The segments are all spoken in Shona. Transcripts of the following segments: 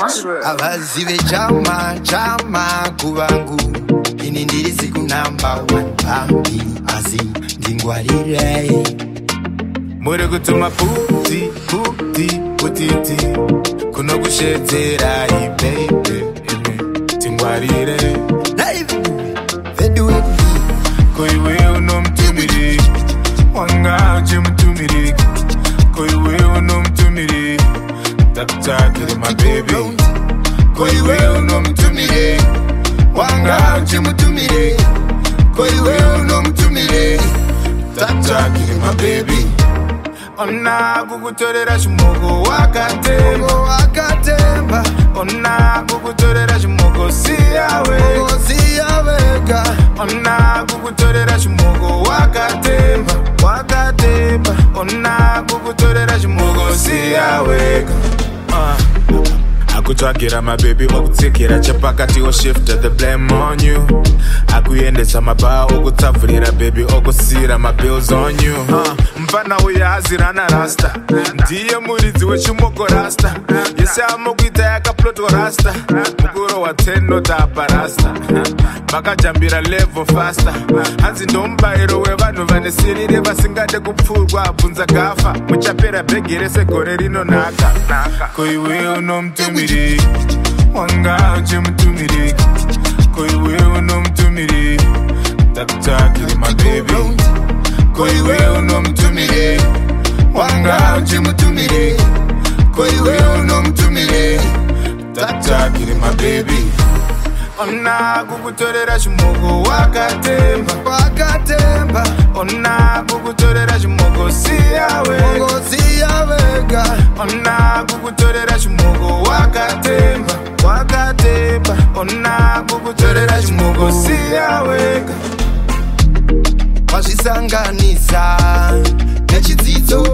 Abazive chama kubangu ini ndiri siku number 1 baby azi ndingwarire muri kutuma puti kuno kushedzera baby tingwarire vedu koiwe unomtumiri wanga chemutumiri koiwe unomtumiri takutakire my baby koiwe unomtumiri wanga chemutumiri koiwe unomtumiri takutakire my baby ona kukutorera chimoko wakatemba ona kukutorera chimoko siyawega ona kukutorera chimoko wakatemba ona kukutorera chimoko siyawega Akutsvagira my baby okutsikira chapakati oshifta the blame on you Akuyendesa mabaa okutavurira baby okusira my bills on you Mfana uya azirana rasta ndiye muridzi wechimoko rasta yese amokuita yakaplotwa rasta mukuro wa 10 notapa rasta makajambira level faster hanzi ndombairo wevanhu vane sirire vasingade kupfurwa abvunza gafa muchapera bhegi rese gore rinonaka koiwe unomtumiri wanga uchemutumiri koiwe unomtumiri takutakire my baby koiwe unomtumiri wanga uchemutumiri koiwe unomtumiri takutakire my baby ona kukutorera chimoko wakatemba ona kukutorera chimoko siyawega ona kukutorera chimoko wakatemba ona kukutorera chimoko siyawega wazvisanganisa nechidzidzo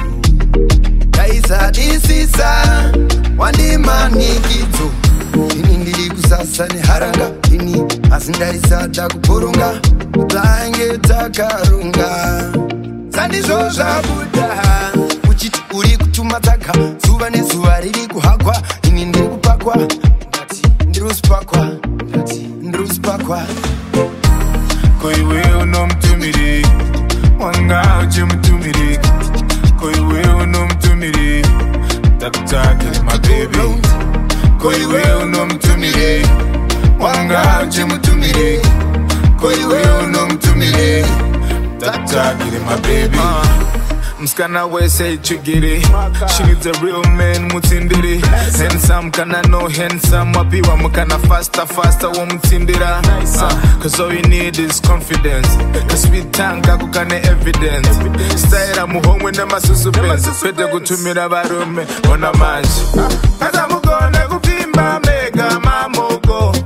daizadisisa wandimanikidzo ini ndiri kusasa neharanga ini asi ndaisada kuporonga tange takarunga sandizvo zvabuda uchiti uri kutuma tsaka zuva nezuva riri kuhakwa ini ndiri kupakwa ndiri usipakwa koiwe unomtumiri wanga uchemutumiri koiwe unomtumiri takutakire my baby koiwe unomtumiri wanga uchemutumiri koiwe unomtumiri takutakire my baby Mskana wese chigiri She needs a real man mutindiri Handsome kana no handsome Wapiwa mukana faster wa mutindira Cause all you need is confidence Kasweet tanga kukane evidence Staira muhomwe na masusupense Pete kutumira barume Ona manji Kata mugone kupimba mega mamoko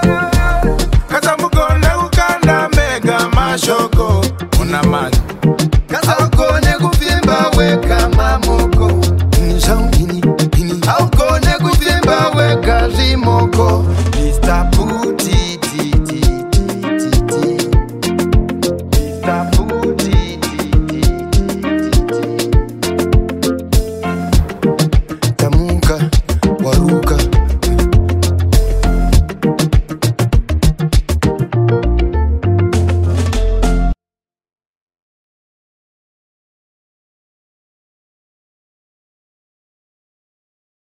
Kata mugone kukanda mega mashoko Ona manji